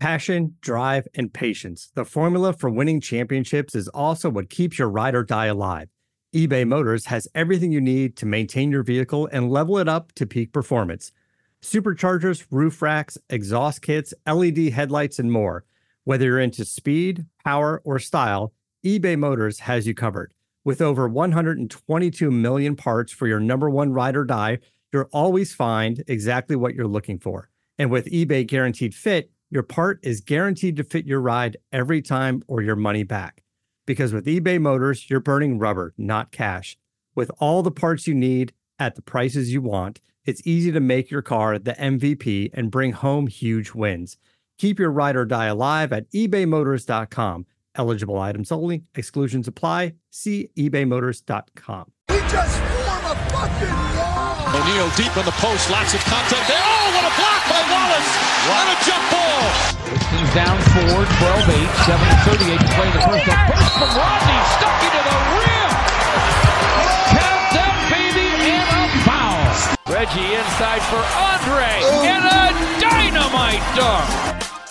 Passion, drive, and patience. The formula for winning championships is also what keeps your ride or die alive. eBay Motors has everything you need to maintain your vehicle and level it up to peak performance. Superchargers, roof racks, exhaust kits, LED headlights, and more. Whether you're into speed, power, or style, eBay Motors has you covered. With over 122 million parts for your number one ride or die, you'll always find exactly what you're looking for. And with eBay Guaranteed Fit, your part is guaranteed to fit your ride every time or your money back. Because with eBay Motors, you're burning rubber, not cash. With all the parts you need at the prices you want, it's easy to make your car the MVP and bring home huge wins. Keep your ride or die alive at ebaymotors.com. Eligible items only. Exclusions apply. See ebaymotors.com. We just form a fucking wall. O'Neal deep in the post. Lots of contact there. Oh, what a block by Wallace. What a jump ball. Pistons down 4, 12-8, 7:38 to play the first. A burst from Rodney. Stuck into the rim. Count them, baby, and a foul. Reggie inside for Andre. And a dynamite dunk.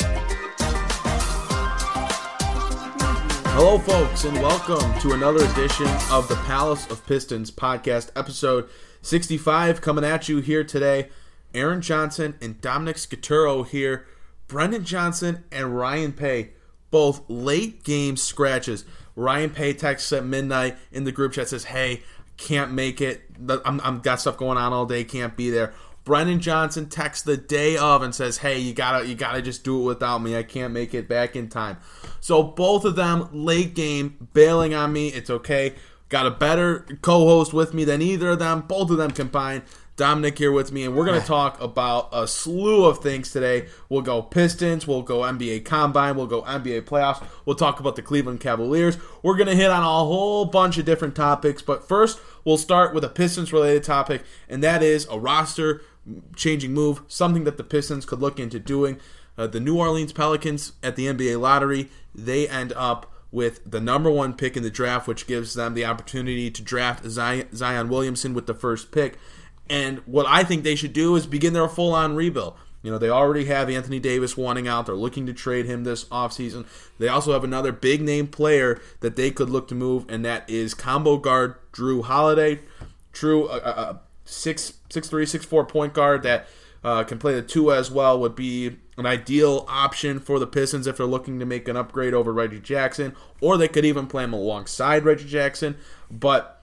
Hello, folks, and welcome to another edition of the Palace of Pistons podcast, episode 65. Coming at you here today, Aaron Johnson and Dominic Scaturo here. Brendan Johnson and Ryan Paye, both late game scratches. Ryan Paye texts at midnight in the group chat, says, "Hey, can't make it. I'm got stuff going on all day, can't be there." Brendan Johnson texts the day of and says, "Hey, you gotta just do it without me. I can't make it back in time." So both of them late game bailing on me. It's okay. Got a better co-host with me than either of them. Both of them combined. Dominic here with me, and we're going to talk about a slew of things today. We'll go Pistons, we'll go NBA Combine, we'll go NBA playoffs, we'll talk about the Cleveland Cavaliers. We're going to hit on a whole bunch of different topics, but first we'll start with a Pistons-related topic, and that is a roster-changing move, something that the Pistons could look into doing. The New Orleans Pelicans at the NBA lottery, they end up with the number one pick in the draft, which gives them the opportunity to draft Zion Williamson with the first pick. And what I think they should do is begin their full-on rebuild. You know, they already have Anthony Davis wanting out. They're looking to trade him this offseason. They also have another big-name player that they could look to move, and that is combo guard Drew Holiday. Drew, a 6'3", 6'4" point guard that can play the two as well, would be an ideal option for the Pistons if they're looking to make an upgrade over Reggie Jackson, or they could even play him alongside Reggie Jackson. But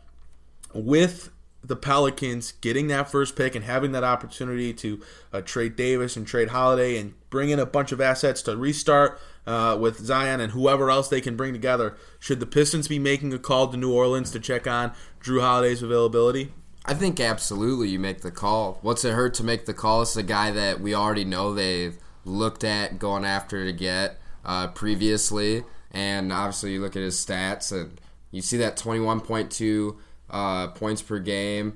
with the Pelicans getting that first pick and having that opportunity to trade Davis and trade Holiday and bring in a bunch of assets to restart with Zion and whoever else they can bring together, should the Pistons be making a call to New Orleans to check on Drew Holiday's availability? I think absolutely you make the call. What's it hurt to make the call? It's a guy that we already know they've looked at going after to get previously, and obviously you look at his stats and you see that 21.2 points per game,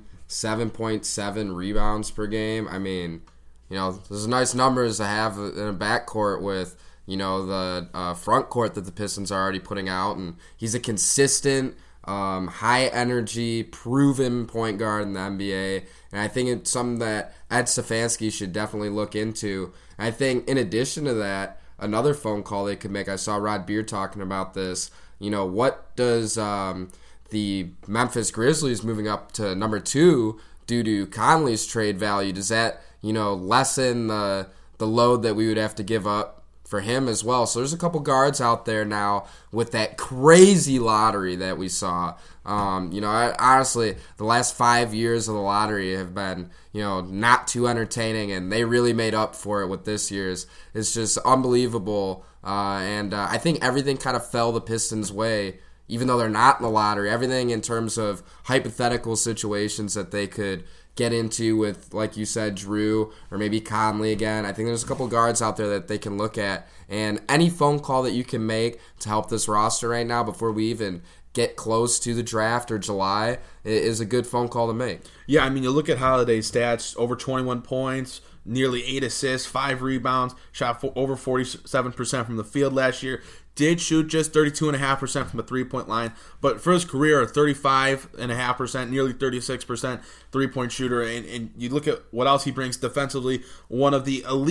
7.7 rebounds per game. I mean, you know, those are nice numbers to have in a backcourt with, you know, the front court that the Pistons are already putting out. And he's a consistent, high-energy, proven point guard in the NBA. And I think it's something that Ed Stefanski should definitely look into. And I think in addition to that, another phone call they could make, I saw Rod Beard talking about this, you know, what does the Memphis Grizzlies moving up to number 2 due to Conley's trade value, does that, you know, lessen the load that we would have to give up for him as well? So there's a couple guards out there now with that crazy lottery that we saw. You know, honestly, the last 5 years of the lottery have been, you know, not too entertaining, and they really made up for it with this year's. It's just unbelievable, and I think everything kind of fell the Pistons' way. Even though they're not in the lottery, everything in terms of hypothetical situations that they could get into with, like you said, Drew, or maybe Conley again. I think there's a couple guards out there that they can look at. And any phone call that you can make to help this roster right now before we even get close to the draft or July is a good phone call to make. Yeah, I mean, you look at Holiday's stats, over 21 points, nearly 8 assists, 5 rebounds, shot over 47% from the field last year. Did shoot just 32.5% from a three-point line, but for his career, a 35.5%, nearly 36% three-point shooter. And you look at what else he brings defensively, one of the elite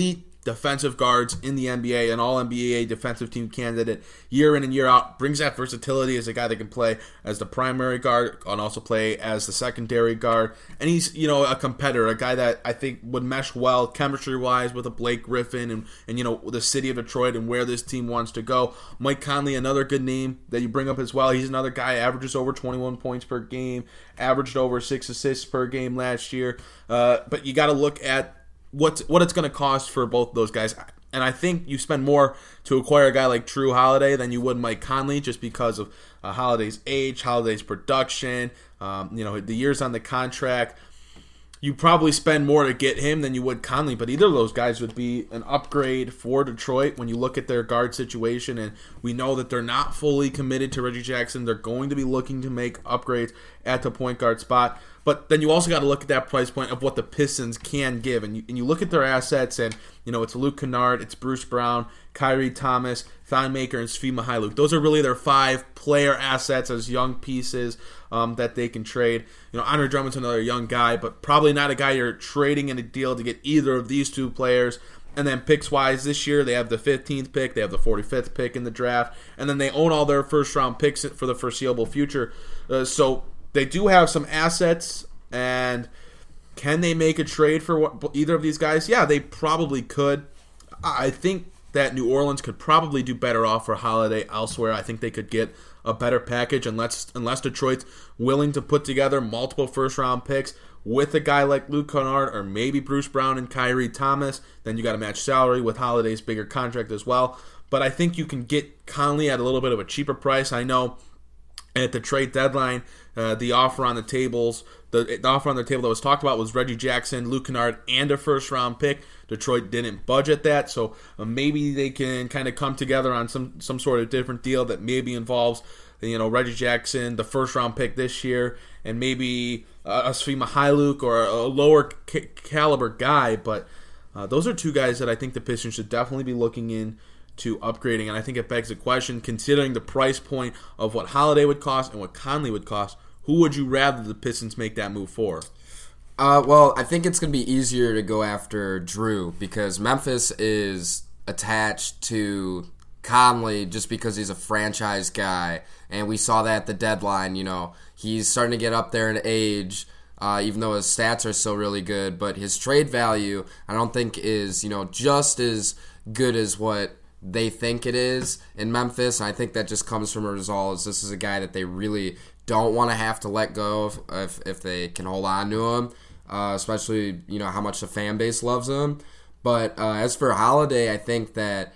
defensive guards in the NBA, an all-NBA defensive team candidate year in and year out, brings that versatility as a guy that can play as the primary guard and also play as the secondary guard. And he's, a competitor, a guy that I think would mesh well chemistry-wise with a Blake Griffin and the city of Detroit and where this team wants to go. Mike Conley, another good name that you bring up as well. He's another guy, averages over 21 points per game, averaged over 6 assists per game last year. But you got to look at what it's going to cost for both of those guys. And I think you spend more to acquire a guy like Drew Holiday than you would Mike Conley, just because of Holiday's age, Holiday's production, the years on the contract. You probably spend more to get him than you would Conley, but either of those guys would be an upgrade for Detroit when you look at their guard situation, and we know that they're not fully committed to Reggie Jackson. They're going to be looking to make upgrades at the point guard spot. But then you also got to look at that price point of what the Pistons can give. And you look at their assets, and it's Luke Kennard, it's Bruce Brown, Kyrie Thomas, Thon Maker, and Svi Mykhailiuk. Those are really their 5 player assets as young pieces that they can trade. Andre Drummond's another young guy, but probably not a guy you're trading in a deal to get either of these 2 players. And then picks-wise, this year they have the 15th pick, they have the 45th pick in the draft, and then they own all their first-round picks for the foreseeable future. So they do have some assets, and can they make a trade for either of these guys? Yeah, they probably could. I think that New Orleans could probably do better off for Holiday elsewhere. I think they could get a better package unless Detroit's willing to put together multiple first-round picks with a guy like Luke Kennard or maybe Bruce Brown and Kyrie Thomas. Then you got to match salary with Holiday's bigger contract as well. But I think you can get Conley at a little bit of a cheaper price. I know at the trade deadline, the offer on the table that was talked about was Reggie Jackson, Luke Kennard, and a first-round pick. Detroit didn't budget that, so maybe they can kind of come together on some sort of different deal that maybe involves Reggie Jackson, the first-round pick this year, and maybe a Svi Mykhailiuk or a lower caliber guy. But those are 2 guys that I think the Pistons should definitely be looking in to upgrading, and I think it begs the question, considering the price point of what Holiday would cost and what Conley would cost, who would you rather the Pistons make that move for? Well, I think it's going to be easier to go after Drew because Memphis is attached to Conley just because he's a franchise guy, and we saw that at the deadline. He's starting to get up there in age, even though his stats are still really good, but his trade value I don't think is just as good as what they think it is in Memphis. And I think that just comes from a result. This is a guy that they really don't want to have to let go of if they can hold on to him, especially how much the fan base loves him. But as for Holiday, I think that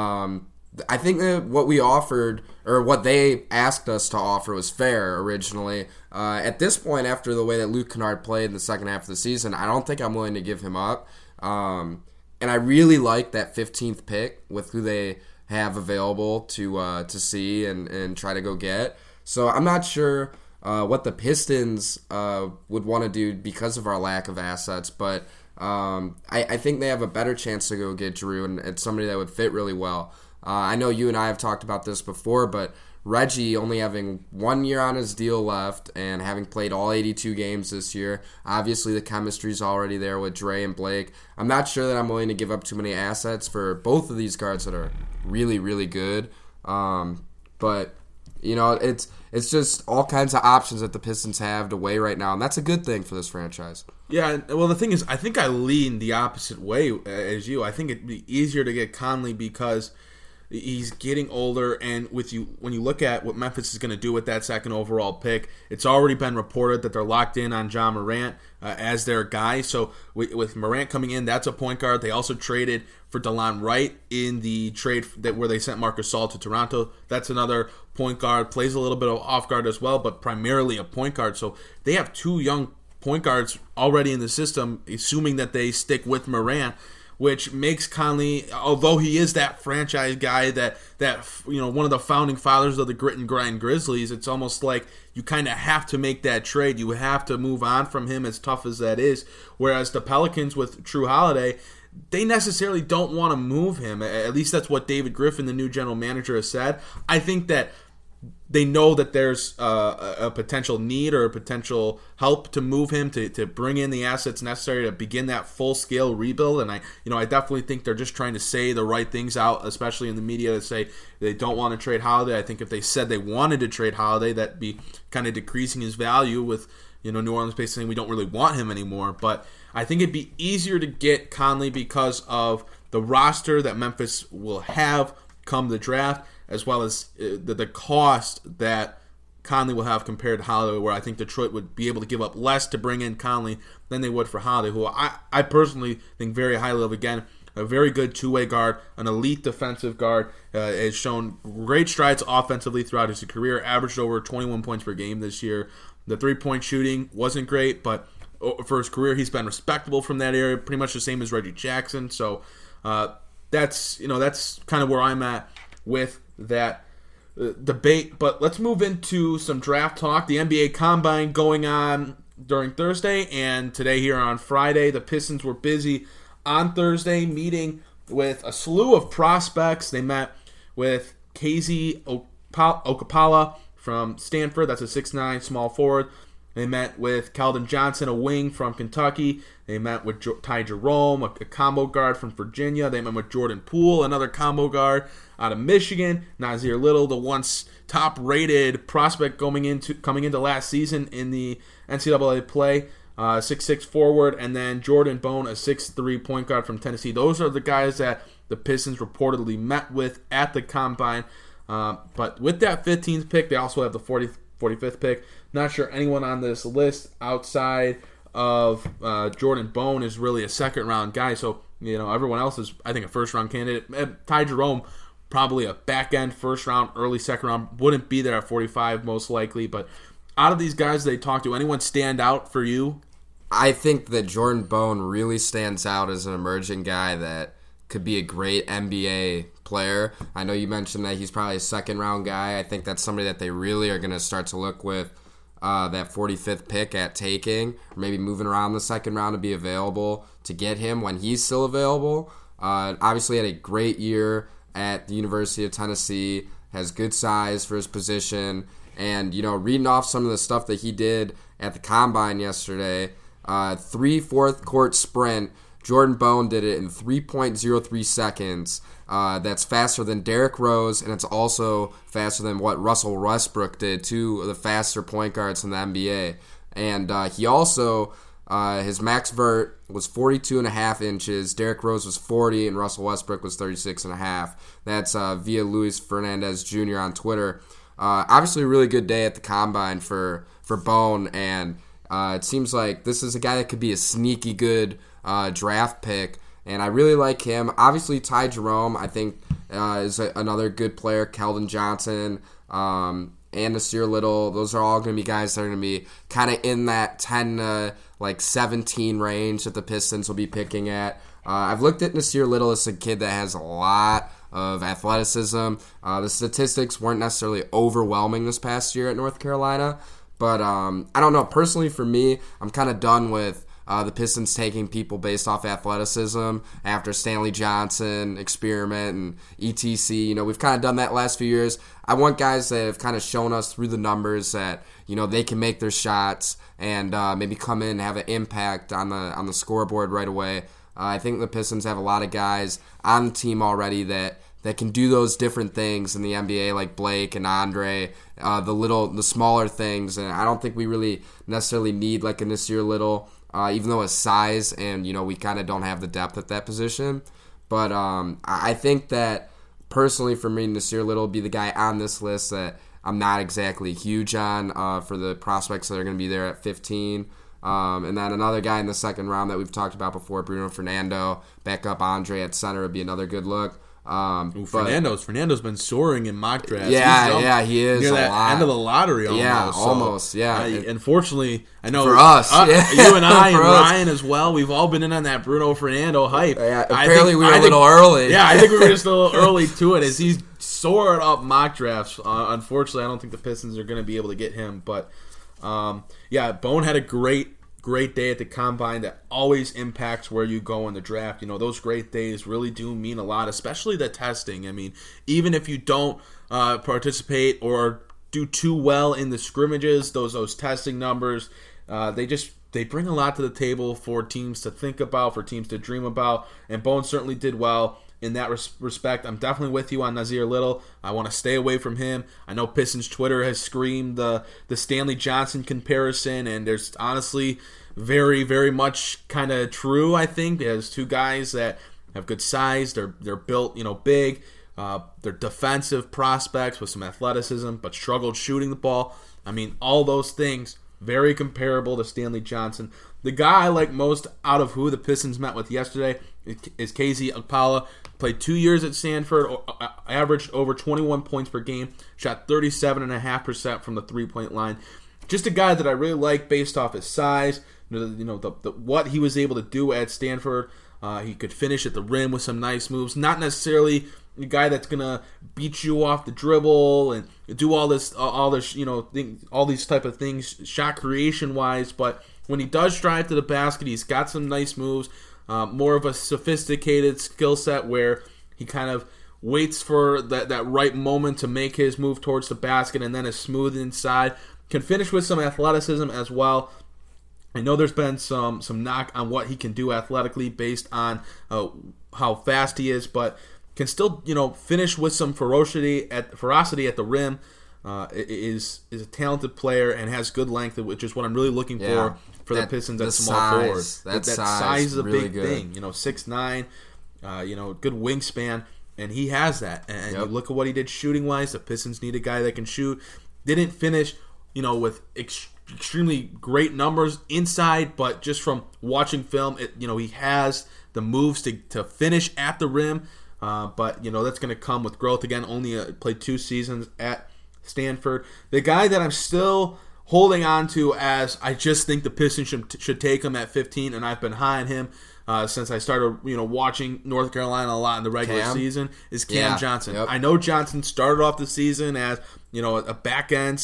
what we offered or what they asked us to offer was fair originally. At this point, after the way that Luke Kennard played in the second half of the season, I don't think I'm willing to give him up. And I really like that 15th pick with who they have available to see and try to go get. So I'm not sure what the Pistons would want to do because of our lack of assets, but I think they have a better chance to go get Drew, and it's somebody that would fit really well. I know you and I have talked about this before, but Reggie only having 1 year on his deal left and having played all 82 games this year, obviously the chemistry's already there with Dre and Blake. I'm not sure that I'm willing to give up too many assets for both of these guards that are really, really good. But it's just all kinds of options that the Pistons have to weigh right now, and that's a good thing for this franchise. Yeah, well, the thing is, I think I lean the opposite way as you. I think it'd be easier to get Conley because he's getting older, and when you look at what Memphis is going to do with that second overall pick, it's already been reported that they're locked in on Ja Morant as their guy. So with Morant coming in, that's a point guard. They also traded for Delon Wright in the trade where they sent Marc Gasol to Toronto. That's another point guard, plays a little bit of off guard as well, but primarily a point guard. So they have 2 young point guards already in the system, assuming that they stick with Morant, which makes Conley, although he is that franchise guy, that one of the founding fathers of the grit and grind Grizzlies, it's almost like you kind of have to make that trade. You have to move on from him, as tough as that is. Whereas the Pelicans with Drew Holiday, they necessarily don't want to move him. At least that's what David Griffin, the new general manager, has said. I think that they know that there's a potential need or a potential help to move him to bring in the assets necessary to begin that full-scale rebuild. And I definitely think they're just trying to say the right things out, especially in the media, to say they don't want to trade Holiday. I think if they said they wanted to trade Holiday, that'd be kind of decreasing his value with New Orleans basically saying we don't really want him anymore. But I think it'd be easier to get Conley because of the roster that Memphis will have come the draft, as well as the cost that Conley will have compared to Holiday, where I think Detroit would be able to give up less to bring in Conley than they would for Holiday, who I personally think very highly of. Again, a very good two-way guard, an elite defensive guard, has shown great strides offensively throughout his career, averaged over 21 points per game this year. The three-point shooting wasn't great, but for his career, he's been respectable from that area, pretty much the same as Reggie Jackson. So that's kind of where I'm at with that debate. But let's move into some draft talk. The NBA Combine going on during Thursday and today here on Friday. The Pistons were busy on Thursday meeting with a slew of prospects. They met with KZ Okpala from Stanford. That's a 6'9" small forward. They met with Keldon Johnson, a wing from Kentucky. They met with Ty Jerome, a combo guard from Virginia. They met with Jordan Poole, another combo guard out of Michigan. Nasir Little, the once top-rated prospect coming into last season in the NCAA play, 6'6" forward. And then Jordan Bone, a 6'3" point guard from Tennessee. Those are the guys that the Pistons reportedly met with at the Combine. But with that 15th pick, they also have the 45th pick. Not sure anyone on this list outside of Jordan Bone is really a second-round guy. So, everyone else is, I think, a first-round candidate. Ty Jerome, probably a back-end first-round, early second-round. Wouldn't be there at 45 most likely. But out of these guys they talked to, anyone stand out for you? I think that Jordan Bone really stands out as an emerging guy that could be a great NBA player. I know you mentioned that he's probably a second-round guy. I think that's somebody that they really are going to start to look with that 45th pick at taking, or maybe moving around the second round to be available to get him when he's still available. Obviously had a great year at the University of Tennessee, has good size for his position, and, reading off some of the stuff that he did at the Combine yesterday, 3 fourth court sprint, Jordan Bone did it in 3.03 seconds. That's faster than Derrick Rose, and it's also faster than what Russell Westbrook did, two of the faster point guards in the NBA. And he also, his max vert was 42.5 inches. Derrick Rose was 40, and Russell Westbrook was 36.5. That's via Luis Fernandez Jr. on Twitter. Obviously, a really good day at the Combine for Bone, and it seems like this is a guy that could be a sneaky good draft pick, and I really like him. Obviously, Ty Jerome, I think, is another good player. Keldon Johnson and Nasir Little, those are all going to be guys that are going to be kind of in that 10 to 17 range that the Pistons will be picking at. I've looked at Nasir Little as a kid that has a lot of athleticism. The statistics weren't necessarily overwhelming this past year at North Carolina, but I don't know. Personally, for me, I'm kind of done with the Pistons taking people based off athleticism after Stanley Johnson experiment and ETC. We've kind of done that last few years. I want guys that have kind of shown us through the numbers that, they can make their shots and maybe come in and have an impact on the scoreboard right away. I think the Pistons have a lot of guys on the team already that can do those different things in the NBA, like Blake and Andre, the smaller things. And I don't think we really necessarily need like a Nasir Little, even though his size and, we kind of don't have the depth at that position. But I think that personally for me, Nasir Little will be the guy on this list that I'm not exactly huge on for the prospects that are going to be there at 15. And then another guy in the second round that we've talked about before, Bruno Fernando, back up Andre at center would be another good look. Fernando's been soaring in mock drafts. Yeah, he is near a that lot. End of the lottery almost. Yeah, almost. Yeah. Unfortunately, I know for us, you and I and us. Ryan as well. We've all been in on that Bruno Fernando hype. Yeah, apparently we were a little early. Yeah, I think we were just a little early to it as he's soared up mock drafts. Unfortunately, I don't think the Pistons are going to be able to get him. But Bone had a great day at the Combine that always impacts where you go in the draft. Those great days really do mean a lot, especially the testing. I mean, even if you don't participate or do too well in the scrimmages, those testing numbers. They bring a lot to the table for teams to think about, for teams to dream about, and Bones certainly did well in that respect. I'm definitely with you on Nasir Little. I want to stay away from him. I know Pistons Twitter has screamed the Stanley Johnson comparison, and there's honestly very, very much kind of true, I think. There's two guys that have good size. They're built, big. They're defensive prospects with some athleticism, but struggled shooting the ball. I mean, all those things, very comparable to Stanley Johnson. The guy I like most out of who the Pistons met with yesterday is KZ Okpala. Played 2 years at Stanford, averaged over 21 points per game, shot 37.5% from the three-point line. Just a guy that I really like based off his size, what he was able to do at Stanford. He could finish at the rim with some nice moves. Not necessarily a guy that's gonna beat you off the dribble and do all these type of things, shot creation wise. But when he does drive to the basket, he's got some nice moves. More of a sophisticated skill set where he kind of waits for that right moment to make his move towards the basket and then is smooth inside. Can finish with some athleticism as well. I know there's been some knock on what he can do athletically based on how fast he is, but can still finish with some ferocity at the rim. Is a talented player and has good length, which is what I'm really looking for the Pistons at small forward. That size is a really big thing. 6'9", good wingspan, and he has that. And you look at what he did shooting wise. The Pistons need a guy that can shoot. Didn't finish, with extremely great numbers inside, but just from watching film, he has the moves to finish at the rim. But that's going to come with growth. Again, only played 2 seasons at Stanford. The guy that I'm still holding on to, as I just think the Pistons should take him at 15, and I've been high on him since I started watching North Carolina a lot in the regular season, is Cam Johnson. Yep. I know Johnson started off the season as a back end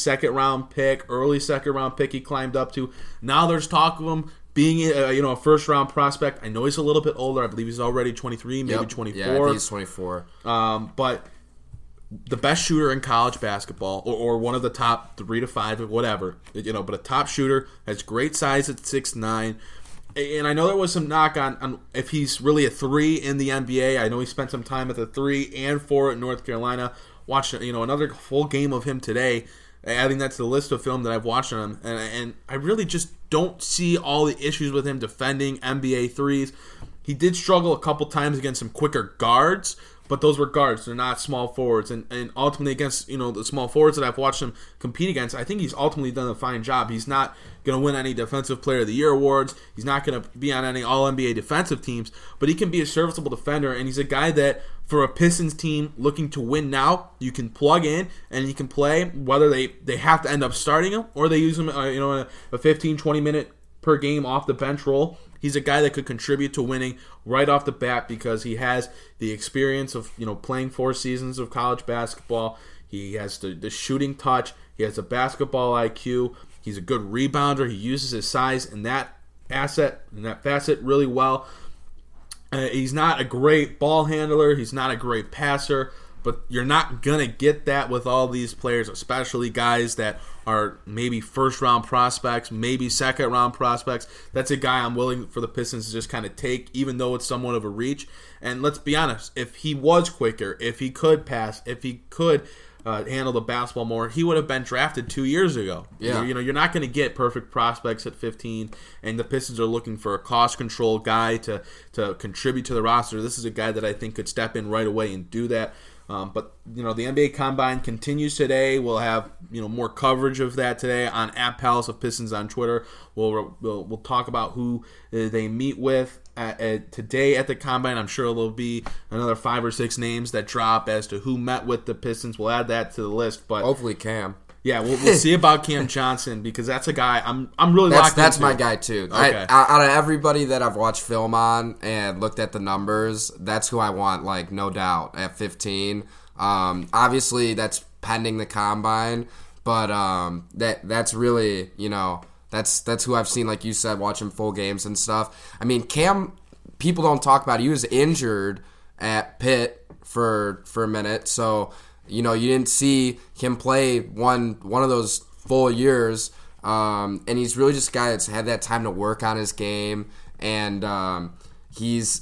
early second round pick he climbed up to. Now there's talk of him being a first round prospect. I know he's a little bit older. I believe he's already 23, maybe 24. Yeah, I think he's 24. But the best shooter in college basketball, or one of the top 3 to 5 or whatever, but a top shooter, has great size at 6'9". And I know there was some knock on if he's really a 3 in the NBA. I know he spent some time at the 3 and 4 at North Carolina. Watched another full game of him today, adding that to the list of film that I've watched on him. And I really just don't see all the issues with him defending NBA threes. He did struggle a couple times against some quicker guards, but those were guards. They're not small forwards. And ultimately against the small forwards that I've watched him compete against, I think he's ultimately done a fine job. He's not going to win any Defensive Player of the Year awards. He's not going to be on any All-NBA defensive teams, but he can be a serviceable defender, and he's a guy that, for a Pistons team looking to win now, you can plug in and he can play, whether they have to end up starting him or they use him in a 15-20 minute per game off the bench role. He's a guy that could contribute to winning right off the bat because he has the experience of playing 4 seasons of college basketball. He has the shooting touch. He has the basketball IQ. He's a good rebounder. He uses his size in that facet really well. He's not a great ball handler. He's not a great passer. But you're not going to get that with all these players, especially guys that are maybe first-round prospects, maybe second-round prospects. That's a guy I'm willing for the Pistons to just kind of take, even though it's somewhat of a reach. And let's be honest, if he was quicker, if he could pass, if he could handle the basketball more, he would have been drafted 2 years ago. Yeah. You're not going to get perfect prospects at 15, and the Pistons are looking for a cost-control guy to contribute to the roster. This is a guy that I think could step in right away and do that. But the NBA Combine continues today. We'll have more coverage of that today on @Palace of Pistons on Twitter. We'll talk about who they meet with today at the Combine. I'm sure there'll be another 5 or 6 names that drop as to who met with the Pistons. We'll add that to the list. But hopefully Cam. Yeah, we'll see about Cam Johnson because that's a guy I'm really locked into. That's my guy too. Okay. Out of everybody that I've watched film on and looked at the numbers, that's who I want, like no doubt, at 15. Obviously that's pending the Combine, but that's really that's who I've seen, like you said, watching full games and stuff. I mean, Cam, people don't talk about it. He was injured at Pitt for a minute, so You didn't see him play one of those full years, and he's really just a guy that's had that time to work on his game, and he's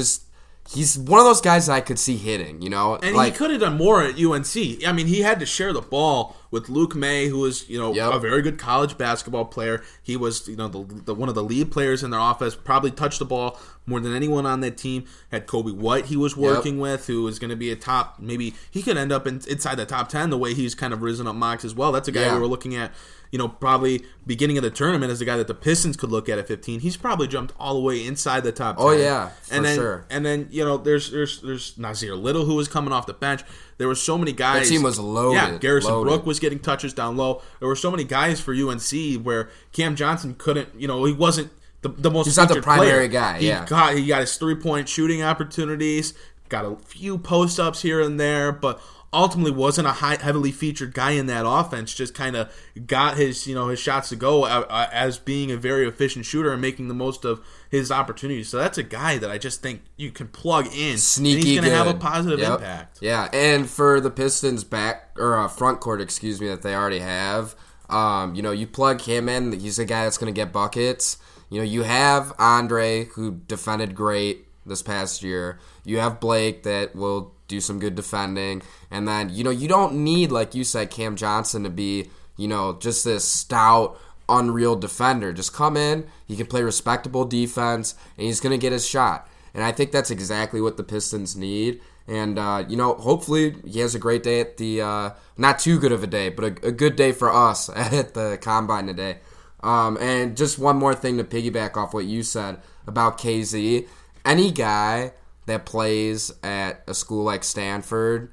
one of those guys that I could see hitting, And he could have done more at UNC. I mean, he had to share the ball with Luke May, who was, a very good college basketball player. He was, the one of the lead players in their offense, probably touched the ball more than anyone on that team. Had Kobe White he was working with, who was going to be a top, maybe he could end up inside the top 10 the way he's kind of risen up mocks as well. That's a guy we were looking at, probably beginning of the tournament as a guy that the Pistons could look at 15. He's probably jumped all the way inside the top 10. Oh, yeah, for sure. And then, there's Nasir Little who was coming off the bench. There were so many guys. The team was loaded. Yeah, Garrison Brooke was getting touches down low. There were so many guys for UNC where Cam Johnson couldn't, he wasn't the most He's not the primary player. guy, He got his 3-point shooting opportunities, got a few post-ups here and there, but ultimately wasn't a heavily featured guy in that offense. Just kind of got his his shots to go as being a very efficient shooter and making the most of his opportunities. So that's a guy that I just think you can plug in. Sneaky, and he's going to have a good. positive impact. Yeah, and for the Pistons front court, that they already have, you plug him in. He's a guy that's going to get buckets. You have Andre, who defended great this past year. You have Blake that will do some good defending. And then, you don't need, like you said, Cam Johnson to be, just this stout, unreal defender. Just come in, he can play respectable defense, and he's going to get his shot. And I think that's exactly what the Pistons need. And, hopefully he has a great day at the, not too good of a day, but a good day for us at the Combine today. And just one more thing to piggyback off what you said about KZ. Any guy that plays at a school like Stanford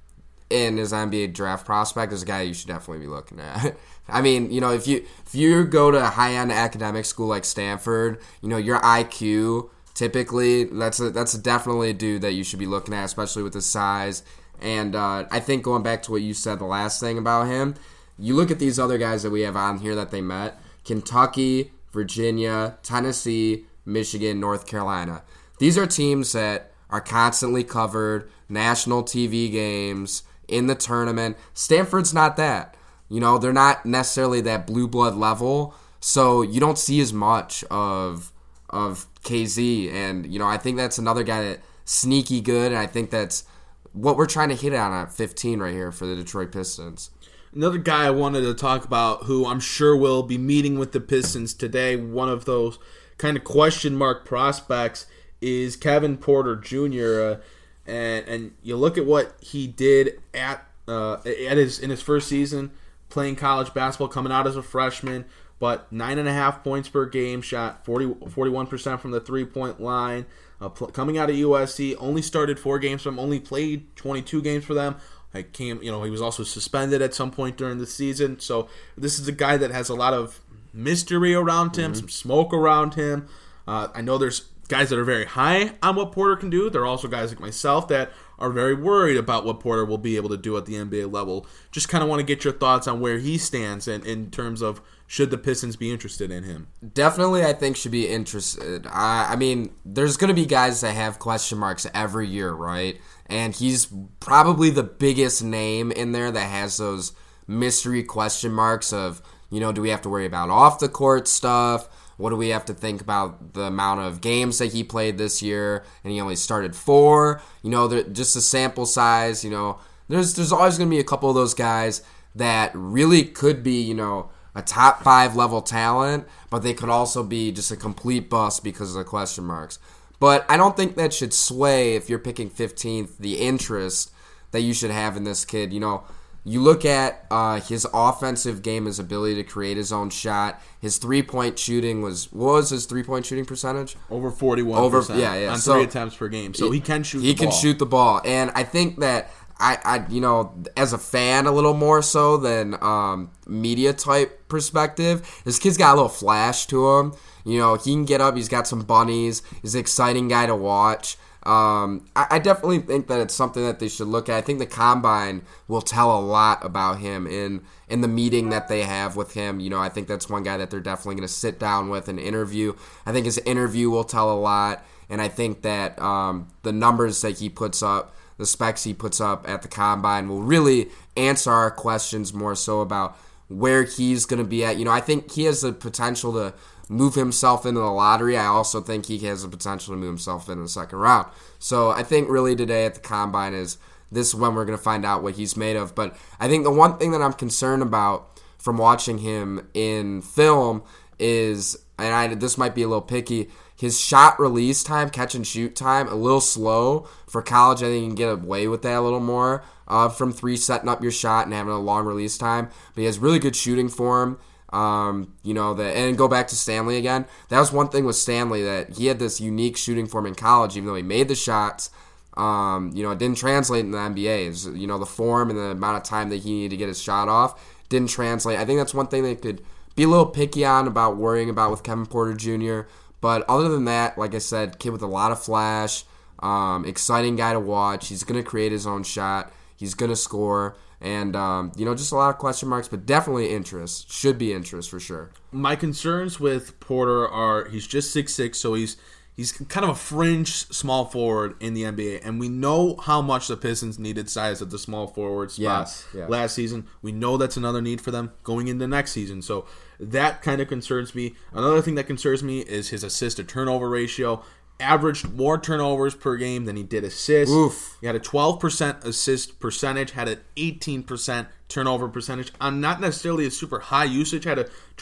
and is an NBA draft prospect is a guy you should definitely be looking at. I mean, if you go to a high-end academic school like Stanford, your IQ, typically, that's definitely a dude that you should be looking at, especially with his size. And I think going back to what you said, the last thing about him, you look at these other guys that we have on here that they met: Kentucky, Virginia, Tennessee, Michigan, North Carolina. These are teams that are constantly covered, national TV games, in the tournament. Stanford's not that. They're not necessarily that blue blood level, so you don't see as much of KZ. And, I think that's another guy that's sneaky good, and I think that's what we're trying to hit on at 15 right here for the Detroit Pistons. Another guy I wanted to talk about who I'm sure will be meeting with the Pistons today, one of those kind of question mark prospects, is Kevin Porter Jr. And you look at what he did in his first season playing college basketball, coming out as a freshman, but 9.5 points per game, shot 41% from the 3-point line. Coming out of USC, only started 4 games for them, only played 22 games for them. He was also suspended at some point during the season. So this is a guy that has a lot of mystery around him, some smoke around him. I know there's guys that are very high on what Porter can do. There are also guys like myself that are very worried about what Porter will be able to do at the NBA level. Just kind of want to get your thoughts on where he stands in terms of should the Pistons be interested in him. Definitely, I think should be interested. I mean, there's going to be guys that have question marks every year, right? And he's probably the biggest name in there that has those mystery question marks of, do we have to worry about off-the-court stuff? What do we have to think about the amount of games that he played this year? And he only started 4. Just the sample size. There's always going to be a couple of those guys that really could be, a top 5 level talent, but they could also be just a complete bust because of the question marks. But I don't think that should sway, if you're picking 15th, the interest that you should have in this kid. You look at his offensive game, his ability to create his own shot. His 3-point shooting what was his 3-point shooting percentage? Over 41%. Yeah. On 3 attempts per game. So he can shoot the ball. He can shoot the ball. And I think that I as a fan a little more so than media type perspective, this kid's got a little flash to him. He can get up. He's got some bunnies. He's an exciting guy to watch. I definitely think that it's something that they should look at. I think the Combine will tell a lot about him in the meeting that they have with him. I think that's one guy that they're definitely going to sit down with and interview. I think his interview will tell a lot, and I think that the numbers that he puts up the specs he puts up at the Combine will really answer our questions more so about where he's going to be at. I think he has the potential to move himself into the lottery. I also think he has the potential to move himself into the second round. So I think really today at the Combine is this is when we're going to find out what he's made of. But I think the one thing that I'm concerned about from watching him in film is, and this might be a little picky, his shot release time, catch and shoot time, a little slow. For college, I think you can get away with that a little more from three, setting up your shot and having a long release time. But he has really good shooting form. And go back to Stanley again. That was one thing with Stanley, that he had this unique shooting form in college, even though he made the shots. It didn't translate in the NBA. The form and the amount of time that he needed to get his shot off didn't translate. I think that's one thing they could be a little picky on about worrying about with Kevin Porter Jr. But other than that, like I said, kid with a lot of flash, exciting guy to watch. He's going to create his own shot. He's going to score. And, just a lot of question marks, but definitely interest. Should be interest for sure. My concerns with Porter are he's just 6'6", so he's kind of a fringe small forward in the NBA. And we know how much the Pistons needed size at the small forward spot last season. We know that's another need for them going into next season. So that kind of concerns me. Another thing that concerns me is his assist-to-turnover ratio. Averaged more turnovers per game than he did assists. Oof. He had a 12% assist percentage, had an 18% turnover percentage on not necessarily a super high usage, had a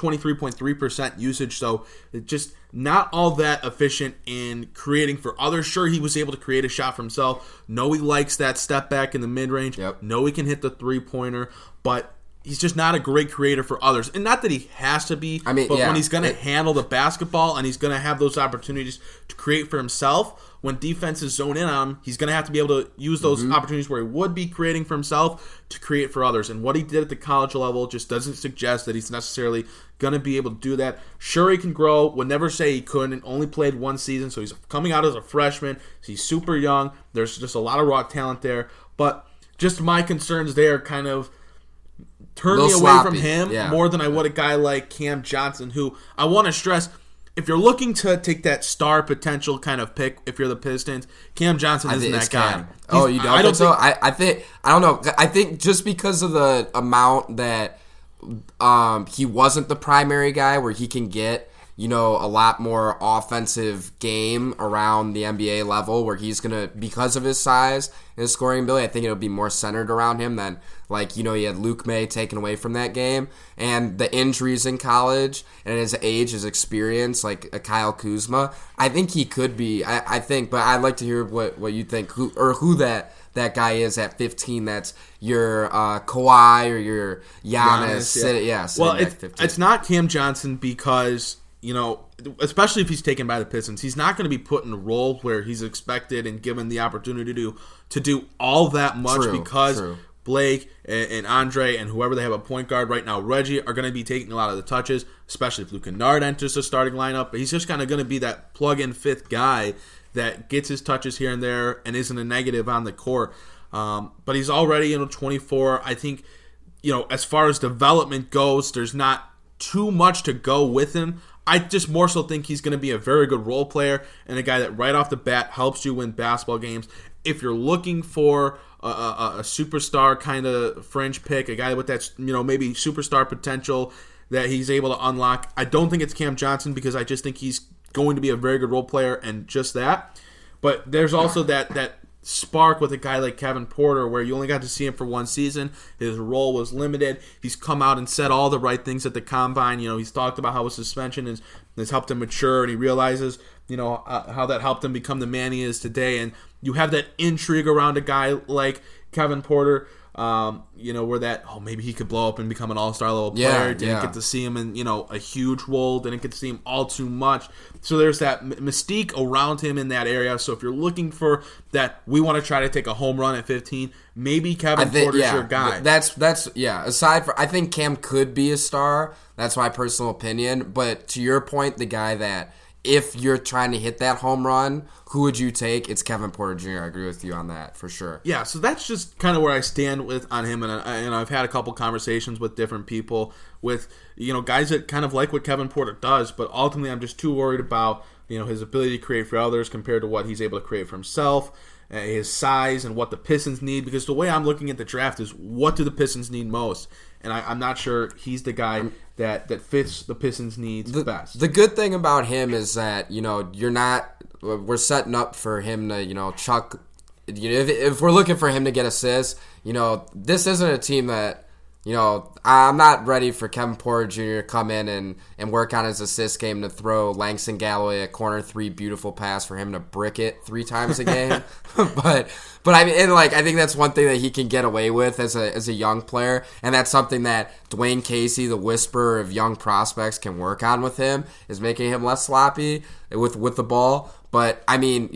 23.3% usage, so it's just not all that efficient in creating for others. Sure, he was able to create a shot for himself. No, he likes that step back in the mid-range. Yep. No, he can hit the three-pointer, but he's just not a great creator for others. And not that he has to be, when he's going to handle the basketball and he's going to have those opportunities to create for himself, when defenses zone in on him, he's going to have to be able to use those opportunities where he would be creating for himself to create for others. And what he did at the college level just doesn't suggest that he's necessarily going to be able to do that. Sure, he can grow. Would never say he couldn't. Only played one season, so he's coming out as a freshman. He's super young. There's just a lot of raw talent there. But just my concerns there kind of turn me away from him more than I would a guy like Cam Johnson, who I want to stress, if you're looking to take that star potential kind of pick, if you're the Pistons, Cam Johnson isn't that guy. Oh, you don't? I don't think so. I don't know. I think just because of the amount that he wasn't the primary guy where he can get, a lot more offensive game around the NBA level where he's going to, because of his size and his scoring ability, I think it'll be more centered around him than, he had Luke May taken away from that game. And the injuries in college and his age, his experience, like a Kyle Kuzma, I think he could be, I think, but I'd like to hear what you think, who that guy is at 15 that's your Kawhi or your Giannis. Well, it's not Cam Johnson because, especially if he's taken by the Pistons, he's not going to be put in a role where he's expected and given the opportunity to do all that much because Blake and Andre and whoever they have a point guard right now, Reggie, are going to be taking a lot of the touches, especially if Luke Kennard enters the starting lineup. But he's just kind of going to be that plug-in fifth guy that gets his touches here and there and isn't a negative on the court. But he's already, 24. I think, as far as development goes, there's not too much to go with him. I just more so think he's going to be a very good role player and a guy that right off the bat helps you win basketball games. If you're looking for a superstar kind of fringe pick, a guy with that, maybe superstar potential that he's able to unlock, I don't think it's Cam Johnson because I just think he's going to be a very good role player and just that. But there's also that spark with a guy like Kevin Porter where you only got to see him for one season. His role was limited. He's come out and said all the right things at the Combine. He's talked about how his suspension has helped him mature, and he realizes, how that helped him become the man he is today. And you have that intrigue around a guy like Kevin Porter, where that, maybe he could blow up and become an all-star level player. Didn't get to see him in, a huge role. Didn't get to see him all too much. So there's that mystique around him in that area. So if you're looking for that, we want to try to take a home run at 15, maybe Kevin Porter's your guy. That's aside from, I think Cam could be a star. That's my personal opinion. But to your point, the guy that, if you're trying to hit that home run, who would you take? It's Kevin Porter Jr. I agree with you on that for sure. Yeah, so that's just kind of where I stand on him, and I've had a couple conversations with different people with guys that kind of like what Kevin Porter does, but ultimately I'm just too worried about his ability to create for others compared to what he's able to create for himself. his size and what the Pistons need, because the way I'm looking at the draft is what do the Pistons need most, and I'm not sure he's the guy that fits the Pistons' needs best. The good thing about him is that, we're setting up for him to, chuck. If we're looking for him to get assists, this isn't a team that, I'm not ready for Kevin Porter Jr. to come in and work on his assist game to throw Langston Galloway a corner 3 beautiful pass for him to brick it 3 times a game. but I mean, I think that's one thing that he can get away with as a young player, and that's something that Dwayne Casey, the whisperer of young prospects, can work on with him, is making him less sloppy with the ball. But I mean,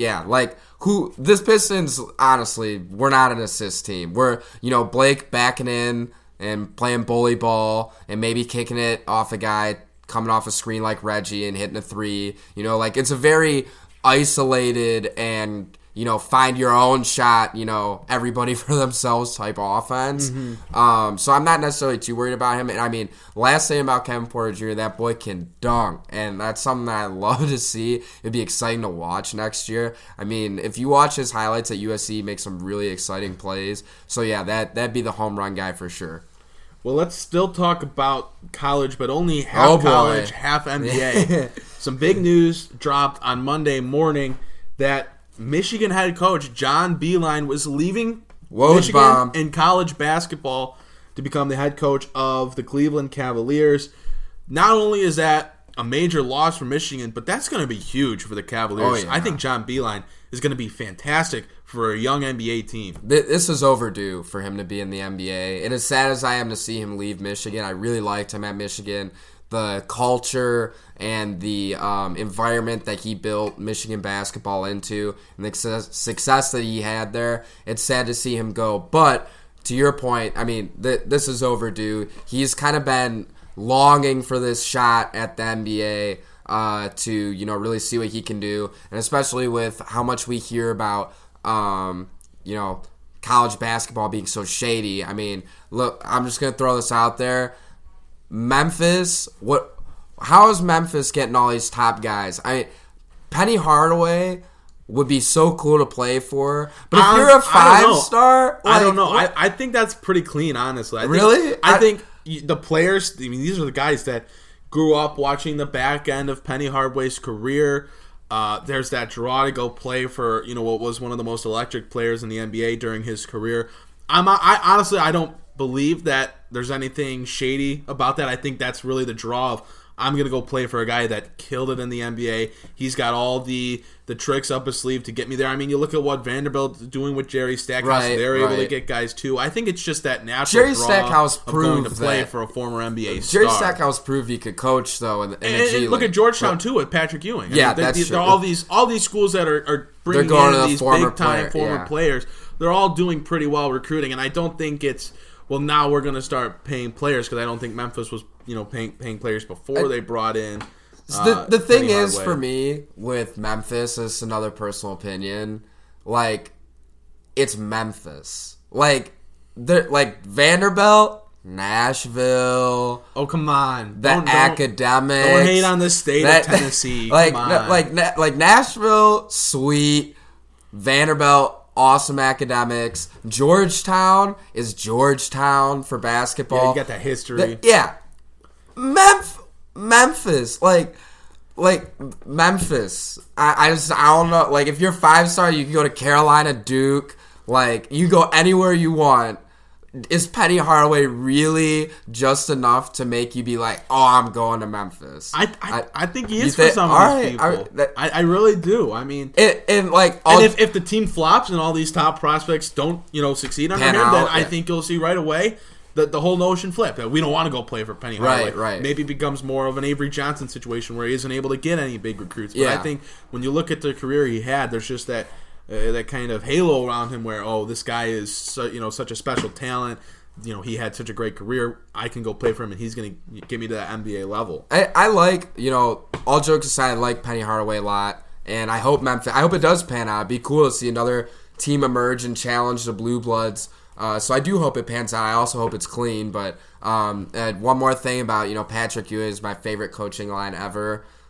this Pistons, honestly, we're not an assist team. We're, Blake backing in and playing bully ball and maybe kicking it off a guy coming off a screen like Reggie and hitting a 3. It's a very isolated and, find your own shot, everybody for themselves type offense. Mm-hmm. So I'm not necessarily too worried about him. And I mean, last thing about Kevin Porter Jr., that boy can dunk. And that's something that I love to see. It'd be exciting to watch next year. I mean, if you watch his highlights at USC, he makes some really exciting plays. So yeah, that'd be the home run guy for sure. Well, let's still talk about college, but only half college, half NBA. Some big news dropped on Monday morning that Michigan head coach John Beilein was leaving Michigan in college basketball to become the head coach of the Cleveland Cavaliers. Not only is that a major loss for Michigan, but that's going to be huge for the Cavaliers. Oh, yeah. I think John Beilein is going to be fantastic for a young NBA team. This is overdue for him to be in the NBA. And as sad as I am to see him leave Michigan, I really liked him at Michigan. The culture and the environment that he built Michigan basketball into and the success that he had there, it's sad to see him go. But to your point, I mean, this is overdue. He's kind of been longing for this shot at the NBA to, really see what he can do. And especially with how much we hear about, college basketball being so shady. I mean, look, I'm just going to throw this out there. Memphis, how is Memphis getting all these top guys? Penny Hardaway would be so cool to play for, but if you're a 5-star, I don't know. I think that's pretty clean, honestly. I think the players, I mean, these are the guys that grew up watching the back end of Penny Hardaway's career. There's that draw to go play for, what was one of the most electric players in the NBA during his career. I honestly don't believe that there's anything shady about that. I think that's really the draw of, I'm going to go play for a guy that killed it in the NBA. He's got all the tricks up his sleeve to get me there. I mean, you look at what Vanderbilt's doing with Jerry Stackhouse. They're able to get guys too. I think it's just that natural Jerry Stackhouse of going to play for a former NBA star. Jerry Stackhouse proved he could coach, though, in the G League. Look at Georgetown, too, with Patrick Ewing. That's true. All these schools that are bringing in these big-time former players, they're all doing pretty well recruiting, and I don't think it's, well, now we're going to start paying players, because I don't think Memphis was paying players before they brought in. The thing is, for me, with Memphis, this is another personal opinion, it's Memphis. Vanderbilt, Nashville. Oh, come on. The academics. Don't hate on the state of Tennessee. Come on. Nashville, sweet. Vanderbilt, awesome academics. Georgetown is Georgetown for basketball. Yeah, you got that history. Memphis, Memphis. I don't know. If you're 5-star, you can go to Carolina, Duke. You go anywhere you want. Is Penny Hardaway really just enough to make you be like, oh, I'm going to Memphis? I think he is for some of these people. I really do. I mean, if the team flops and all these top prospects don't, succeed under him, then I think you'll see right away the whole notion flip. That we don't want to go play for Penny Hardaway. Right. Maybe it becomes more of an Avery Johnson situation where he isn't able to get any big recruits. But I think when you look at the career he had, there's just that kind of halo around him where, oh, this guy is such a special talent. He had such a great career. I can go play for him, and he's going to get me to that NBA level. I like, all jokes aside, I like Penny Hardaway a lot, and I hope it does pan out. It'd be cool to see another team emerge and challenge the Blue Bloods. So I do hope it pans out. I also hope it's clean. But one more thing about, Patrick Ewing is my favorite coaching line ever.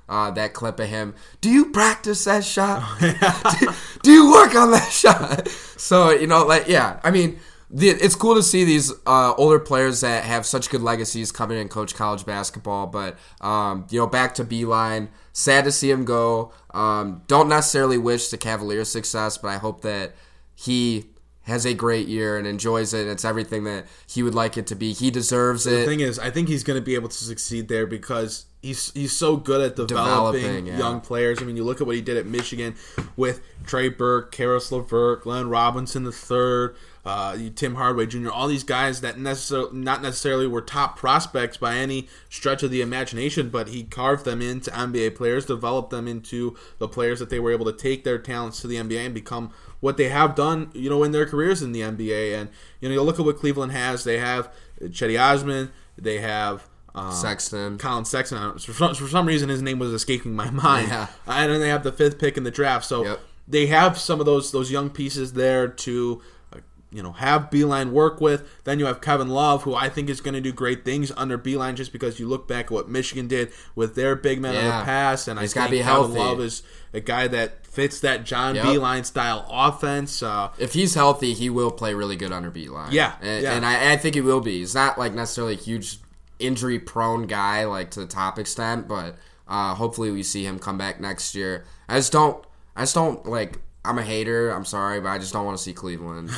that clip of him. Do you practice that shot? do you work on that shot? So, I mean, it's cool to see these older players that have such good legacies come in and coach college basketball. But, back to Beilein. Sad to see him go. Don't necessarily wish the Cavaliers success, but I hope that he has a great year and enjoys it. It's everything that he would like it to be. He deserves it. The thing is, I think he's going to be able to succeed there because he's so good at developing young players. I mean, you look at what he did at Michigan with Trey Burke, Karis LeVert, Glenn Robinson III, Tim Hardaway Jr., all these guys that not necessarily were top prospects by any stretch of the imagination, but he carved them into NBA players, developed them into the players that they were able to take their talents to the NBA and become what they have done, in their careers in the NBA. And, you look at what Cleveland has. They have Cedi Osman. They have Sexton. Colin Sexton. For some reason, his name was escaping my mind. Yeah. And then they have the 5th pick in the draft. So they have some of those young pieces there to have Beilein work with. Then you have Kevin Love, who I think is going to do great things under Beilein, just because you look back at what Michigan did with their big men on the pass, and I think Kevin Love is a guy that fits that John Beilein style offense. If he's healthy, he will play really good under Beilein. And I think he will be. He's not like necessarily a huge injury prone guy like to the top extent, but hopefully we see him come back next year. I just don't like. I'm a hater. I'm sorry, but I just don't want to see Cleveland.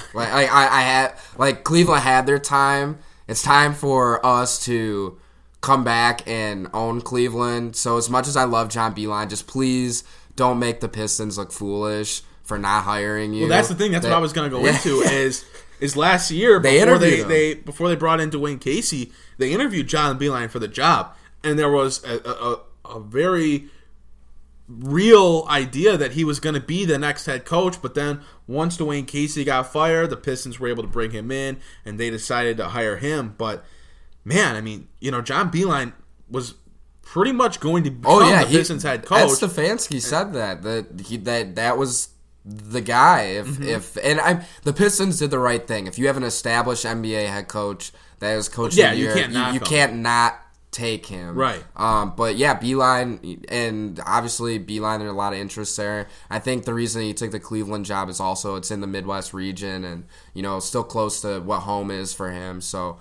Cleveland had their time. It's time for us to come back and own Cleveland. So as much as I love John Beilein, just please don't make the Pistons look foolish for not hiring you. Well, that's the thing. That's what I was going to go into is last year before they brought in Dwayne Casey, they interviewed John Beilein for the job, and there was a very real idea that he was going to be the next head coach. But then once Dwayne Casey got fired, the Pistons were able to bring him in, and they decided to hire him. But man, I mean, John Beilein was pretty much going to become the Pistons head coach. Ed Stefanski said that was the guy. The Pistons did the right thing. If you have an established NBA head coach that is coach of the year, you can't not take him. Right. But yeah, Beilein, and obviously Beilein, there's a lot of interest there. I think the reason he took the Cleveland job is also it's in the Midwest region and, still close to what home is for him. So,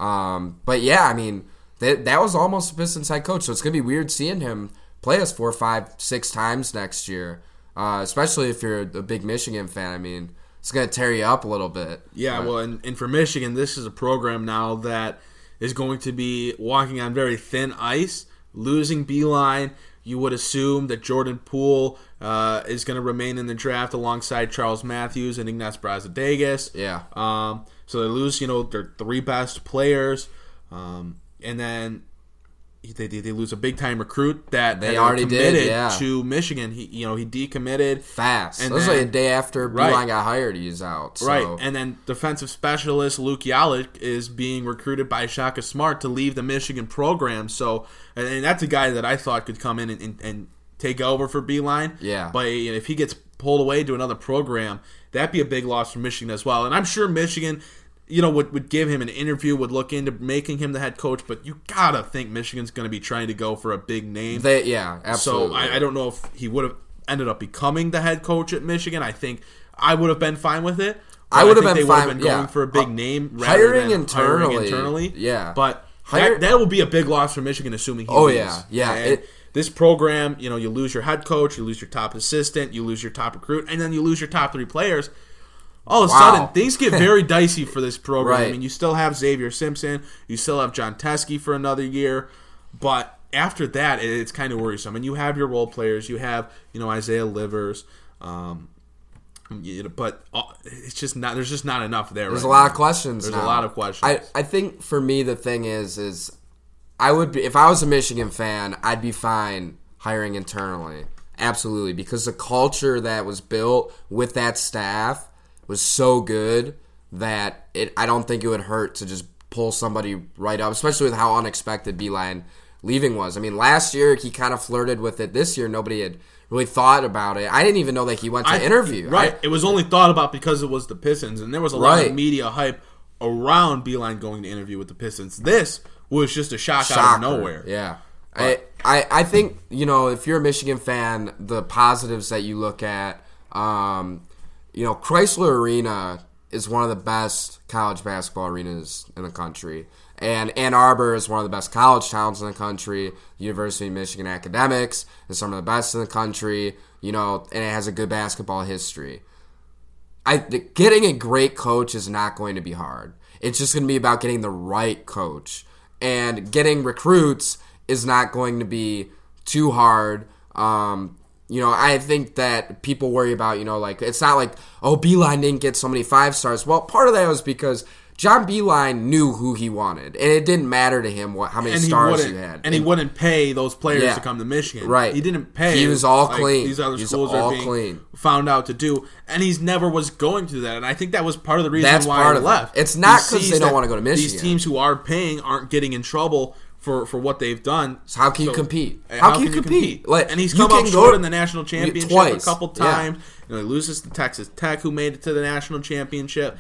but yeah, I mean, that was almost a Pistons head coach. So it's going to be weird seeing him play us 4, 5, 6 times next year, especially if you're a big Michigan fan. I mean, it's going to tear you up a little bit. Yeah, well, and for Michigan, this is a program now that is going to be walking on very thin ice. Losing Beilein, you would assume that Jordan Poole is going to remain in the draft alongside Charles Matthews and Ignaz Brazdeikis. Yeah. So they lose, their 3 best players, and then they lose a big time recruit that they already committed to Michigan. He decommitted fast. It was like a day after Beilein got hired. He's out. So. Right, and then defensive specialist Luke Yalick is being recruited by Shaka Smart to leave the Michigan program. So, and that's a guy that I thought could come in and take over for Beilein. Yeah, but if he gets pulled away to another program, that'd be a big loss for Michigan as well. And I'm sure Michigan, would give him an interview, would look into making him the head coach, but you gotta think Michigan's going to be trying to go for a big name. Absolutely. So I don't know if he would have ended up becoming the head coach at Michigan. I think I would have been fine with it. I would have been fine. They would have been going for a big name hiring internally. Yeah, but that will be a big loss for Michigan, assuming he leaves. Yeah. This program, you lose your head coach, you lose your top assistant, you lose your top recruit, and then you lose your top 3 players. All of a sudden, things get very dicey for this program. Right. I mean, you still have Xavier Simpson. You still have John Teske for another year. But after that, it's kind of worrisome. And you have your role players. You have, Isaiah Livers. But it's just not. There's just not enough there. There's a lot of questions. There's a lot of questions. I think for me, the thing is I would be, if I was a Michigan fan, I'd be fine hiring internally. Absolutely. Because the culture that was built with that staff was so good that I don't think it would hurt to just pull somebody right up, especially with how unexpected Beilein leaving was. I mean, last year he kind of flirted with it. This year nobody had really thought about it. I didn't even know that he went to interview. Right. It was only thought about because it was the Pistons, and there was a lot of media hype around Beilein going to interview with the Pistons. This was just a shocker out of nowhere. Yeah. I think, if you're a Michigan fan, the positives that you look at, Chrysler Arena is one of the best college basketball arenas in the country. And Ann Arbor is one of the best college towns in the country. The University of Michigan Academics is some of the best in the country, and it has a good basketball history. Getting a great coach is not going to be hard. It's just going to be about getting the right coach. And getting recruits is not going to be too hard. I think that people worry about, it's not like, Beilein didn't get so many 5 stars. Well, part of that was because John Beilein knew who he wanted, and it didn't matter to him how many stars you had. And he wouldn't pay those players to come to Michigan. Right. He didn't pay. He was all clean. These other schools are being found out to do, and he's never was going to do that. And I think that was part of the reason why he left. It's not because they don't want to go to Michigan. These teams who are paying aren't getting in trouble for what they've done. So how can you compete? How can you compete? And he's come up short in the national championship a couple times. Yeah. He loses to Texas Tech, who made it to the national championship.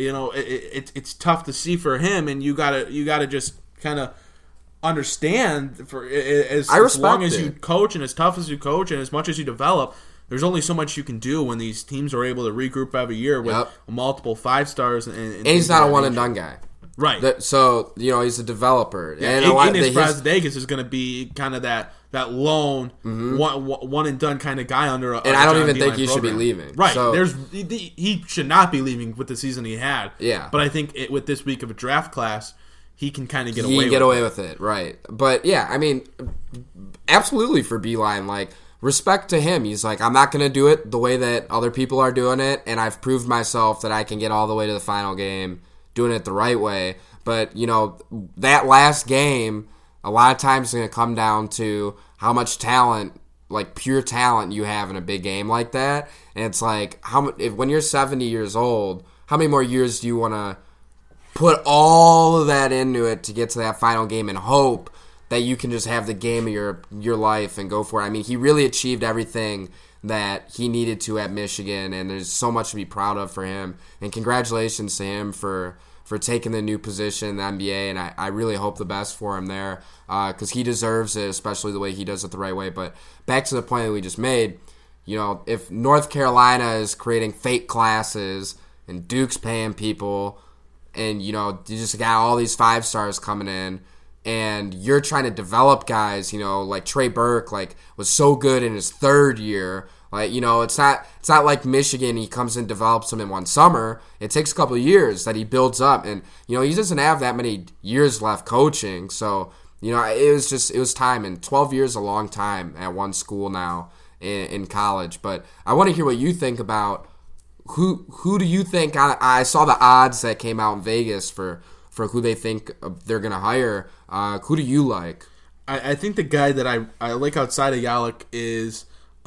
It's tough to see for him, and you gotta just kind of understand as long as you coach and as tough as you coach and as much as you develop. There's only so much you can do when these teams are able to regroup every year with multiple 5 stars. And he's not a one and done guy. Right. So, he's a developer. Yeah, and Ignas Brazdeikis is going to be kind of that lone, one and done kind of guy under a And I don't John even think Beilein he should be program. leaving. Right. So, he should not be leaving with the season he had. Yeah. But I think with this week of a draft class, he can kind of get away with it. Right. But, yeah, I mean, absolutely for Beilein, respect to him. He's like, I'm not going to do it the way that other people are doing it, and I've proved myself that I can get all the way to the final game doing it the right way. But, that last game, a lot of times it's going to come down to how much talent, pure talent you have in a big game like that. And it's like, when you're 70 years old, how many more years do you want to put all of that into it to get to that final game and hope that you can just have the game of your life and go for it? I mean, he really achieved everything that he needed to at Michigan, and there's so much to be proud of for him. And congratulations to him for taking the new position in the NBA, and I really hope the best for him there because he deserves it, especially the way he does it the right way. But back to the point that we just made, if North Carolina is creating fake classes and Duke's paying people and, you just got all these 5 stars coming in and you're trying to develop guys, like Trey Burke, was so good in his 3rd year. It's not like Michigan, he comes and develops them in one summer. It takes a couple of years that he builds up. And, he doesn't have that many years left coaching. So, it was time. And 12 years is a long time at one school now in college. But I want to hear what you think about who do you think, I saw the odds that came out in Vegas for who they think they're going to hire. Who do you like? I think the guy that I like outside of Yalik is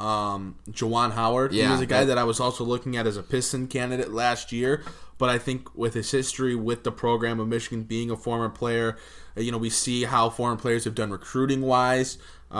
Juwan Howard. Yeah, he was a guy that I was also looking at as a Piston candidate last year, but I think with his history with the program of Michigan, being a former player, we see how foreign players have done recruiting wise.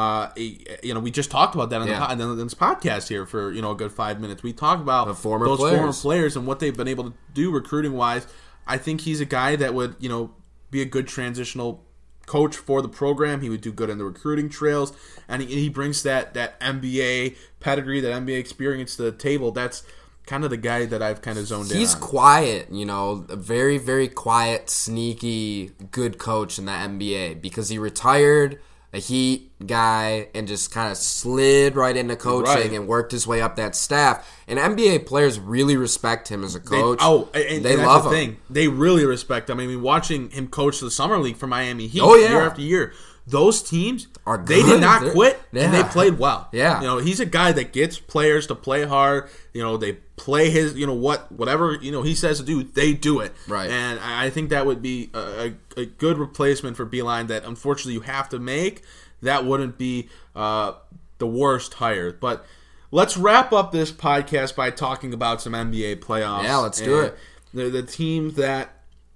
We just talked about that on this podcast here for a good 5 minutes. We talked about those former players and what they've been able to do recruiting wise. I think he's a guy that would be a good transitional coach for the program. He would do good in the recruiting trails, and he brings that NBA pedigree, that NBA experience to the table. That's kind of the guy that I've kind of zoned in on. He's quiet, a very, very quiet, sneaky, good coach in the NBA because he retired a Heat guy and just kind of slid right into coaching and worked his way up that staff. And NBA players really respect him as a coach. They love him. They really respect him. I mean, watching him coach the Summer League for Miami Heat year after year, those teams, they did not quit, and they played well. Yeah. He's a guy that gets players to play hard. They play his, whatever, he says to do, they do it. Right. And I think that would be a good replacement for Beilein that, unfortunately, you have to make. That wouldn't be the worst hire. But let's wrap up this podcast by talking about some NBA playoffs. Yeah, let's do it. The team that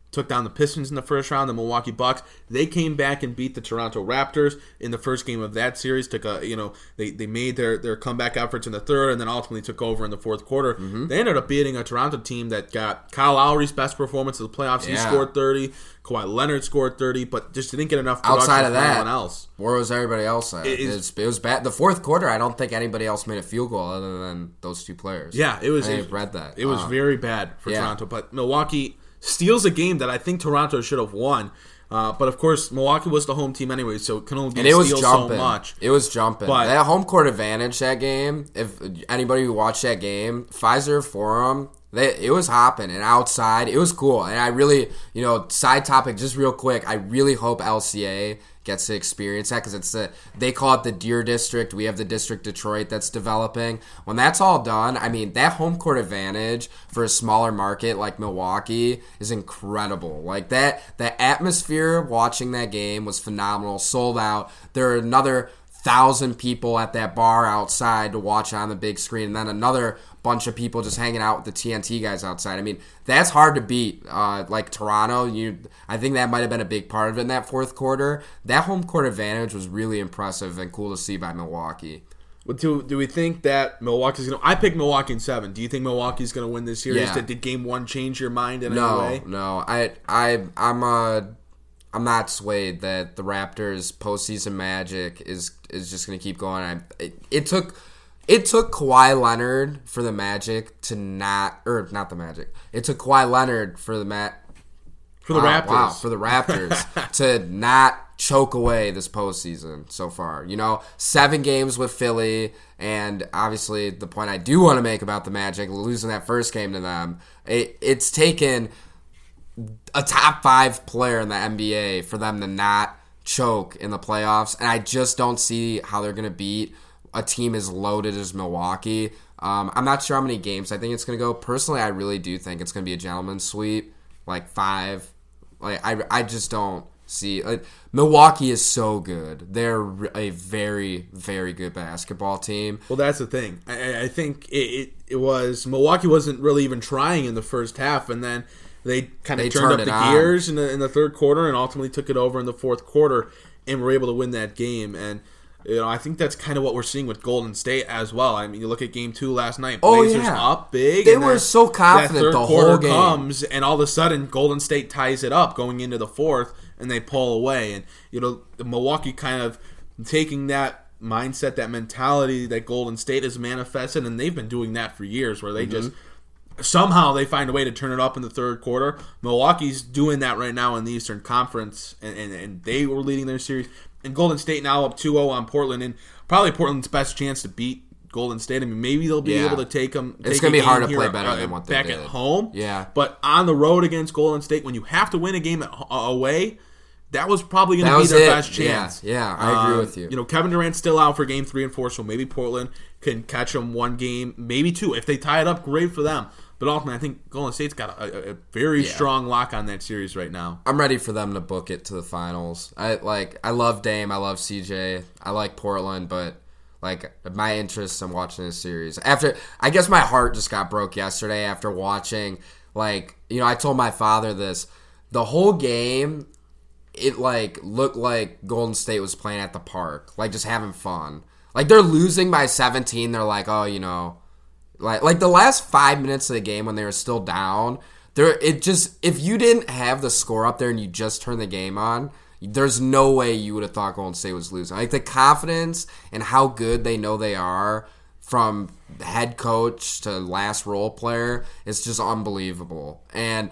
took down the Pistons in the first round, the Milwaukee Bucks. They came back and beat the Toronto Raptors in the first game of that series. They made their comeback efforts in the third, and then ultimately took over in the fourth quarter. They ended up beating a Toronto team that got Kyle Lowry's best performance of the playoffs. He scored 30. Kawhi Leonard scored 30, but just didn't get enough production outside of from that, anyone else. Where was everybody else at? It was bad. The fourth quarter, I don't think anybody else made a field goal other than those two players. Yeah, I read that. It was very bad for Toronto, but Milwaukee steals a game that I think Toronto should have won. But of course, Milwaukee was the home team anyway, so it can only be so much. It was jumping. But that home court advantage that game, if anybody who watched that game, Pfizer Forum, it was hopping and outside. It was cool. And I really, side topic, just real quick, I really hope LCA gets to experience that because they call it the Deer District. We have the District Detroit that's developing. When that's all done, I mean, that home court advantage for a smaller market like Milwaukee is incredible. Like the atmosphere watching that game was phenomenal, sold out. There are another 1,000 people at that bar outside to watch on the big screen, and then another bunch of people just hanging out with the TNT guys outside. I mean, that's hard to beat. Like Toronto, I think that might have been a big part of it in that fourth quarter. That home court advantage was really impressive and cool to see by Milwaukee. Well, do we think that Milwaukee's going to... I picked Milwaukee in 7. Do you think Milwaukee's going to win this series? Yeah. Did Game 1 change your mind in any way? No. I'm not swayed that the Raptors' postseason magic is just going to keep going. It took Kawhi Leonard for the Magic to not the Magic. It took Kawhi Leonard for the Raptors. Wow, for the Raptors to not choke away this postseason so far. 7 games with Philly, and obviously the point I do want to make about the Magic losing that first game to them. It's taken a top 5 player in the NBA for them to not choke in the playoffs, and I just don't see how they're going to beat a team as loaded as Milwaukee. I'm not sure how many games I think it's going to go. Personally, I really do think it's going to be a gentleman's sweep, like 5. Like I just don't see. Milwaukee is so good. They're a very, very good basketball team. Well, that's the thing. I think it was Milwaukee wasn't really even trying in the first half, and then they kind of turned up the gears in the third quarter and ultimately took it over in the fourth quarter and were able to win that game. And I think that's kind of what we're seeing with Golden State as well. I mean, you look at Game 2 last night. Blazers up big. They were so confident the whole game. Comes, and all of a sudden, Golden State ties it up going into the fourth, and they pull away. And, Milwaukee kind of taking that mindset, that mentality that Golden State has manifested, and they've been doing that for years, where they just somehow they find a way to turn it up in the third quarter. Milwaukee's doing that right now in the Eastern Conference, and they were leading their series. And Golden State now up 2-0 on Portland, and probably Portland's best chance to beat Golden State. I mean, maybe they'll be able to take them. It's going to be hard to play better than what they did. Back at home. Yeah. But on the road against Golden State, when you have to win a game away, that was probably going to be their best chance. Yeah, I agree with you. Kevin Durant's still out for Game 3 and 4, so maybe Portland can catch them 1 game, maybe 2. If they tie it up, great for them. But ultimately, I think Golden State's got a very strong lock on that series right now. I'm ready for them to book it to the finals. I love Dame. I love CJ. I like Portland, but my interest in watching this series I guess my heart just got broke yesterday after watching. I told my father this. The whole game, it looked like Golden State was playing at the park, just having fun. They're losing by 17. They're like, oh, Like the last 5 minutes of the game when they were still down, if you didn't have the score up there and you just turned the game on, there's no way you would have thought Golden State was losing. The confidence and how good they know they are, from head coach to last role player, it's just unbelievable. And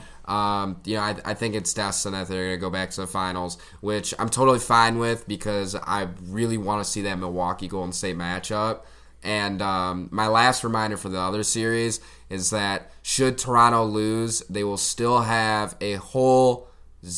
I think it's destined that they're going to go back to the finals, which I'm totally fine with because I really want to see that Milwaukee Golden State matchup. And my last reminder for the other series is that should Toronto lose, they will still have a whole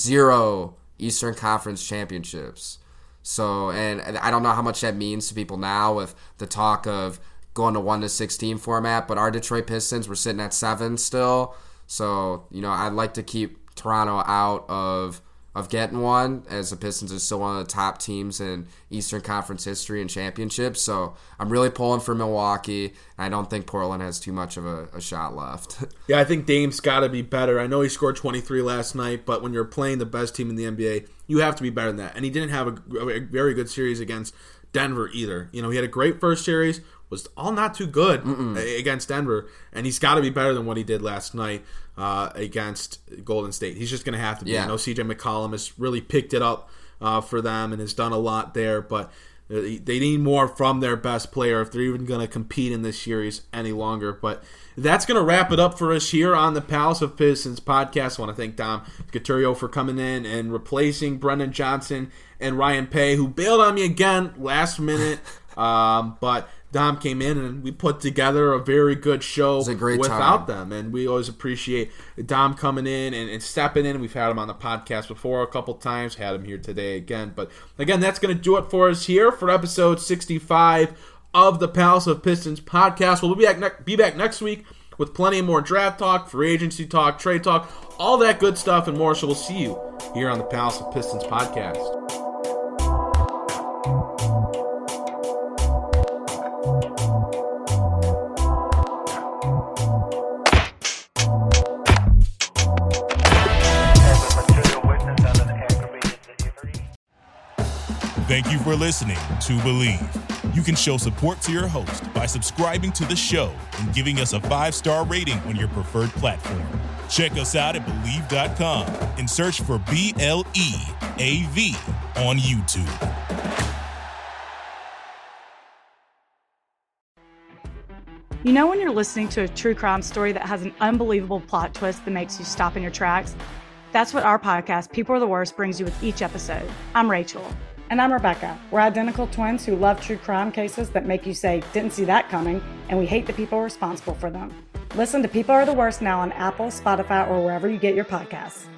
0 Eastern Conference championships. So, and I don't know how much that means to people now with the talk of going to 1-16 format, but our Detroit Pistons, we're sitting at 7 still. So, I'd like to keep Toronto out of of getting one, as the Pistons are still one of the top teams in Eastern Conference history and championships. So I'm really pulling for Milwaukee, and I don't think Portland has too much of a shot left. Yeah, I think Dame's got to be better. I know he scored 23 last night, but when you're playing the best team in the NBA, you have to be better than that. And he didn't have a very good series against Denver either. He had a great first series, was all not too good against Denver, and he's got to be better than what he did last night against Golden State. He's just going to have to be. Yeah. I know CJ McCollum has really picked it up for them and has done a lot there, but they need more from their best player if they're even going to compete in this series any longer. But that's going to wrap it up for us here on the Palace of Pistons podcast. I want to thank Dom Scaturo for coming in and replacing Brendan Johnson and Ryan Paye, who bailed on me again last minute. But Dom came in and we put together a very good show without them. And we always appreciate Dom coming in and stepping in. We've had him on the podcast before a couple times, had him here today again. But again, that's going to do it for us here for episode 65 of the Palace of Pistons podcast. We'll be back next week with plenty more draft talk, free agency talk, trade talk, all that good stuff and more. So we'll see you here on the Palace of Pistons podcast. Thank you for listening to Believe. You can show support to your host by subscribing to the show and giving us a 5-star rating on your preferred platform. Check us out at Believe.com and search for BLEAV on YouTube. You know when you're listening to a true crime story that has an unbelievable plot twist that makes you stop in your tracks? That's what our podcast, People Are the Worst, brings you with each episode. I'm Rachel. And I'm Rebecca. We're identical twins who love true crime cases that make you say, didn't see that coming, and we hate the people responsible for them. Listen to People Are the Worst now on Apple, Spotify, or wherever you get your podcasts.